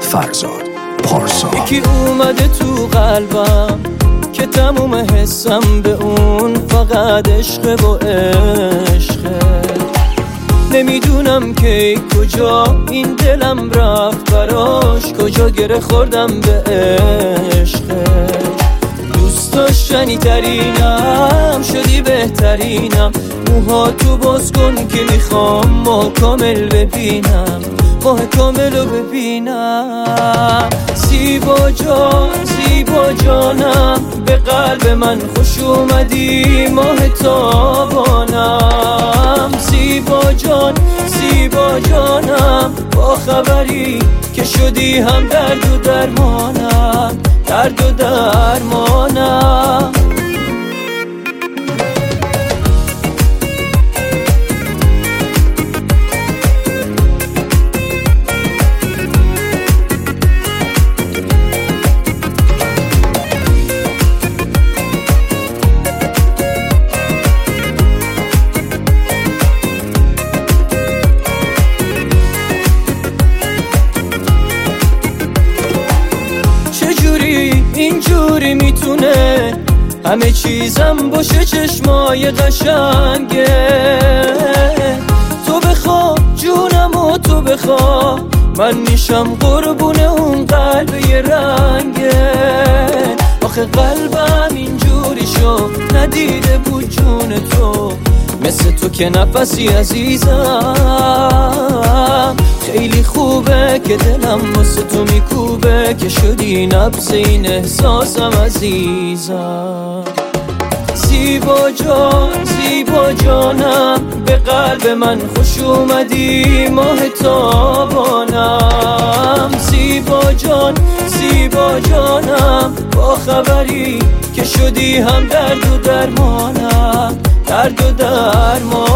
فرزاد پارسا. یکی اومده تو قلبم که تموم حسم به اون فقط عشق و عشقه. نمیدونم که کجا این دلم رفت براش، کجا گره خوردم به عشقش. دوست داشتنی ترینم شدی بهترینم، موها تو باز کن که میخوام ماه کامل ببینم، ماه کامل رو ببینم. زیبا جان زیبا جانم به قلب من خوش اومدی، ماه تابانم. زیبا جان زیبا جانم با خبری که شدی هم درد و درمانم، درد و درمانم. اینجوری میتونه همه چیزم باشه چشمای قشنگه. تو بخوا جونم و تو بخوا، من میشم قربون اون قلب یه رنگه. آخه قلبم اینجوری شد ندیده بود جون تو، مثل تو که نفسی عزیزم. خیلی خوبه که دلم واسه تو میکوبه، که شدی نبض این احساسم عزیزم. زیبا جان زیبا جانم به قلب من خوش اومدی، ماه تابانم. زیبا جان زیبا جانم با خبری که شدی هم درد و درمانم، درد و درمان.